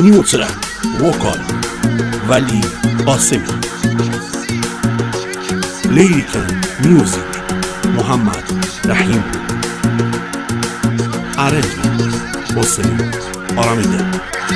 نیوترن وکال ولی قاسمی، لیریکل میوزیک محمد رحیم، ارنجمنت حسین آرامیده.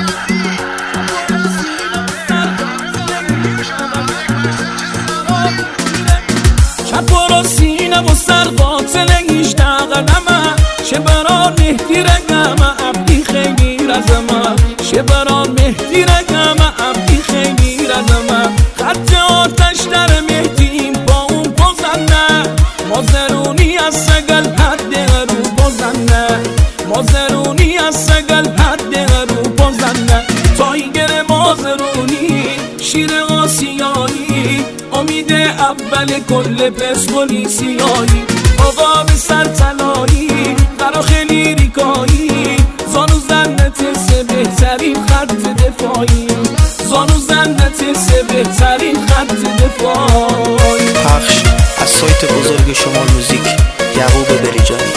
چپ و سینه و سر قاتل 18 قدمه، چه بران مهدی رگمه عبدی خیلی رزمه، چه بران مهدی رگمه عبدی خیلی رزمه. خط آتش در مهدیم با اون بزنه، مازرونی از سگل حد رو بزنه، مازرونی از سگل حد رو بزنه. تایگر مازرونی شیر آسیایی، امید اول کل پرسپولیسیایی، آقا به سر طلایی فراخ لیریکایی، زانو زنت سه بهترین خط دفاعی، زانو زنت سه بهترین خط دفاعی. پخش از سایت بزرگ شمال موزیک، یعقوب بریجانی.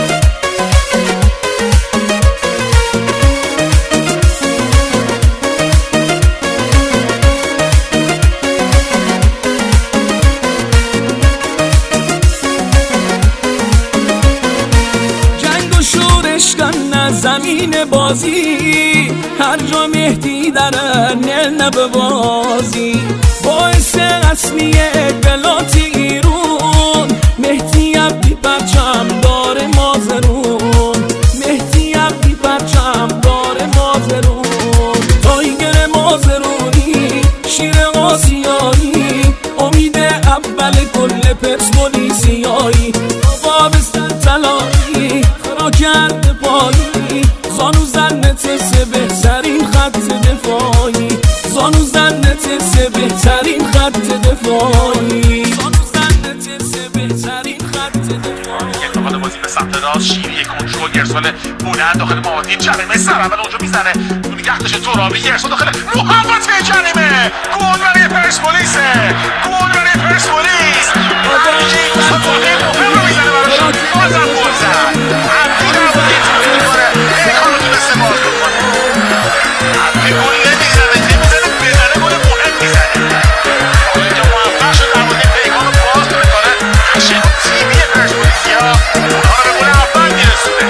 زمین بازی هر جا مهدی داره نل بازی، باعث اصلی بلات ایرون مهدی عبدی پرچم داره مازرون، مهدی عبدی پرچم داره مازرون. تایگر مازرونی شیر آسیایی، امید اول کل پرسپولیسیایی، آقا به سر طلایی خرا کرد پایی، زانو زنت سه بهترین خط دفاعی، زانو زنت سه بهترین خط دفاعی، زانو زنت سه بهترین خط دفاعی. یک نقاط بازی به سمت راست، شیری کنترل گرسون بلند داخل محاطی جریمه سر اول اونجا میزنه، اون نگهدش ترابی گرسون داخل محوطه جریمه. گل برای پرسپولیس، گل برای پرسپولیس. واقعی مهم رو میزنه براشون، بازم گل زد. عبدی نبودی تمرین کنه، امکان رو تونسته باز بکنه. عبدی گل نمیزنه، نمیزنه بزنه، گل مهم میزنه. حالا اینجا موفق شد عبدی پیکان رو باز بکنه، تشکیل تیمی پرسپولیسیا اونها رو به گل اول میرسونه.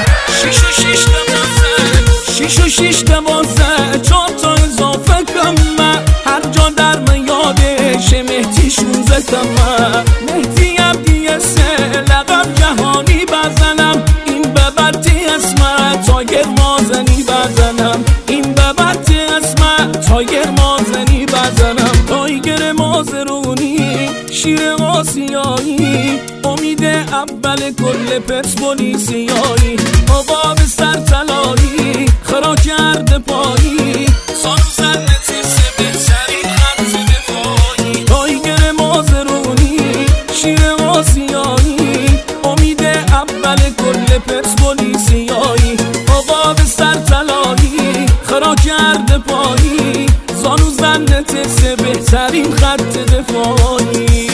6 تا 12 4 تا اضافه کمه، هر جا در من یادش مهدی 16 کمه. مهدی عبدی سه لقب جهانی بزنم، این ببرتی اسمه تایر مازنی بزنم، این ببرتی اسمه تایر مازنی بزنم. تایگر مازرونی شیر آسیایی، امید اول کل پرسپولیسیایی، آقا به سر طلایی خرا کرد پایی، زانو زنت سه بهترین خط دفاعی. تایگر مازرونی شیر آسیایی، امید اول کل پرسپولیسیایی، آقا به سر طلایی خرا کرد پایی، زانو زنت سه بهترین خط دفاعی.